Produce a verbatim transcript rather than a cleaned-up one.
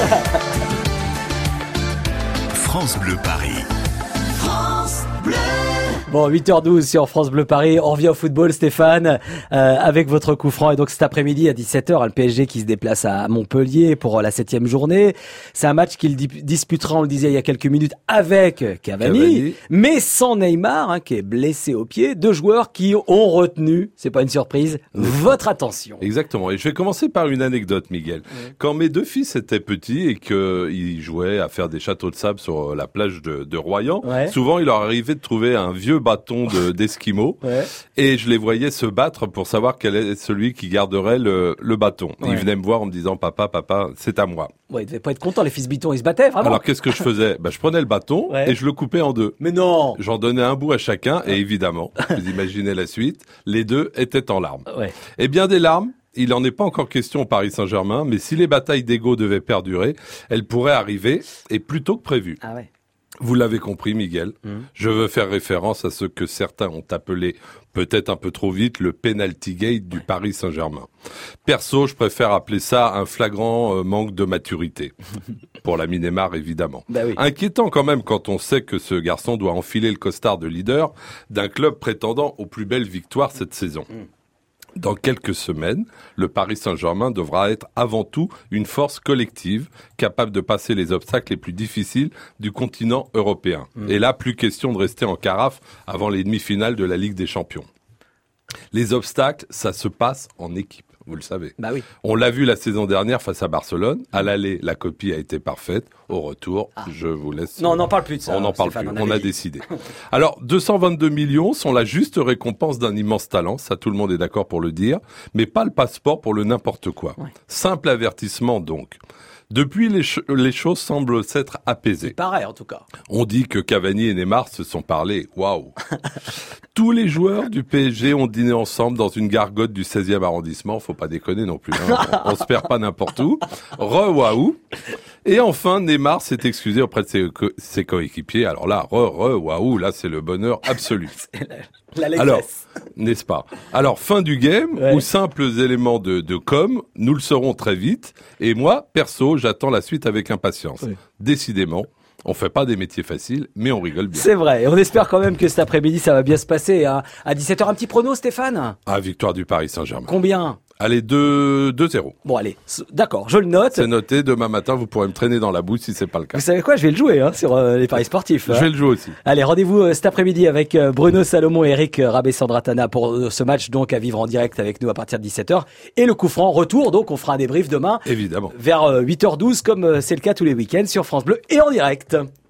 France Bleu Paris. France Bleu. Bon, huit heures douze sur France Bleu Paris. On revient au football, Stéphane, euh, avec votre coup franc. Et donc cet après-midi à dix-sept heures, le P S G qui se déplace à Montpellier pour la septième journée. C'est un match qu'il disputera, on le disait il y a quelques minutes, avec Cavani, Cavani. mais sans Neymar, hein, qui est blessé au pied. Deux joueurs qui ont retenu, c'est pas une surprise, votre attention. Exactement. Et je vais commencer par une anecdote, Miguel. Oui. Quand mes deux fils étaient petits et qu'ils jouaient à faire des châteaux de sable sur la plage de, de Royan, ouais. souvent il leur arrivait de trouver un vieux bâton de, d'esquimaux ouais. et je les voyais se battre pour savoir quel est celui qui garderait le, le bâton. Ouais. Ils venaient me voir en me disant papa, papa, c'est à moi. Ouais, ils devaient pas être contents, les fils Bitton, ils se battaient vraiment. Alors qu'est-ce que je faisais? Ben, je prenais le bâton ouais. et je le coupais en deux. Mais non! J'en donnais un bout à chacun et évidemment, vous imaginez la suite, les deux étaient en larmes. Ouais. Et bien des larmes, il n'en est pas encore question au Paris Saint-Germain, mais si les batailles d'ego devaient perdurer, elles pourraient arriver et plus tôt que prévu. Ah ouais. Vous l'avez compris, Miguel. Mmh. Je veux faire référence à ce que certains ont appelé, peut-être un peu trop vite, le penalty gate du Paris Saint-Germain. Perso, je préfère appeler ça un flagrant euh, manque de maturité. Pour l'ami Neymar, évidemment. Bah oui. Inquiétant quand même quand on sait que ce garçon doit enfiler le costard de leader d'un club prétendant aux plus belles victoires cette saison. Mmh. Dans quelques semaines, le Paris Saint-Germain devra être avant tout une force collective, capable de passer les obstacles les plus difficiles du continent européen. Mmh. Et là, plus question de rester en carafe avant les demi-finales de la Ligue des Champions. Les obstacles, ça se passe en équipe, vous le savez. Bah oui. On l'a vu la saison dernière face à Barcelone. À l'aller, la copie a été parfaite. Au retour, ah. je vous laisse... Non, on n'en parle plus de ça. On n'en parle Stéphane, plus, on, on a décidé. Alors, deux cent vingt-deux millions sont la juste récompense d'un immense talent, ça tout le monde est d'accord pour le dire, mais pas le passeport pour le n'importe quoi. Ouais. Simple avertissement donc. Depuis, les, ch- les choses semblent s'être apaisées. C'est pareil, en tout cas. On dit que Cavani et Neymar se sont parlé. Waouh. Tous les joueurs du P S G ont dîné ensemble dans une gargote du seizième arrondissement. Faut pas déconner non plus. Hein. On, on se perd pas n'importe où. Re waouh. Et enfin, Neymar s'est excusé auprès de ses, co- ses coéquipiers. Alors là, re, re, waouh, là, c'est le bonheur absolu. La Alors, n'est-ce pas? Alors, fin du game, ouais. ou simples éléments de, de com, nous le saurons très vite. Et moi, perso, j'attends la suite avec impatience. Ouais. Décidément, on fait pas des métiers faciles, mais on rigole bien. C'est vrai. Et on espère quand même que cet après-midi, ça va bien se passer. Hein. À dix-sept heures, un petit prono, Stéphane? Ah, victoire du Paris Saint-Germain. Combien? Allez, deux zéro. Bon, allez. D'accord, je le note. C'est noté. Demain matin, vous pourrez me traîner dans la boue si c'est pas le cas. Vous savez quoi? Je vais le jouer, hein, sur euh, les paris sportifs. Je hein. vais le jouer aussi. Allez, rendez-vous euh, cet après-midi avec euh, Bruno Salomon et Eric euh, Rabé-Sandratana pour euh, ce match, donc, à vivre en direct avec nous à partir de dix-sept heures. Et le coup franc retour, donc, on fera un débrief demain. Évidemment. Vers euh, huit heures douze, comme euh, c'est le cas tous les week-ends sur France Bleu et en direct.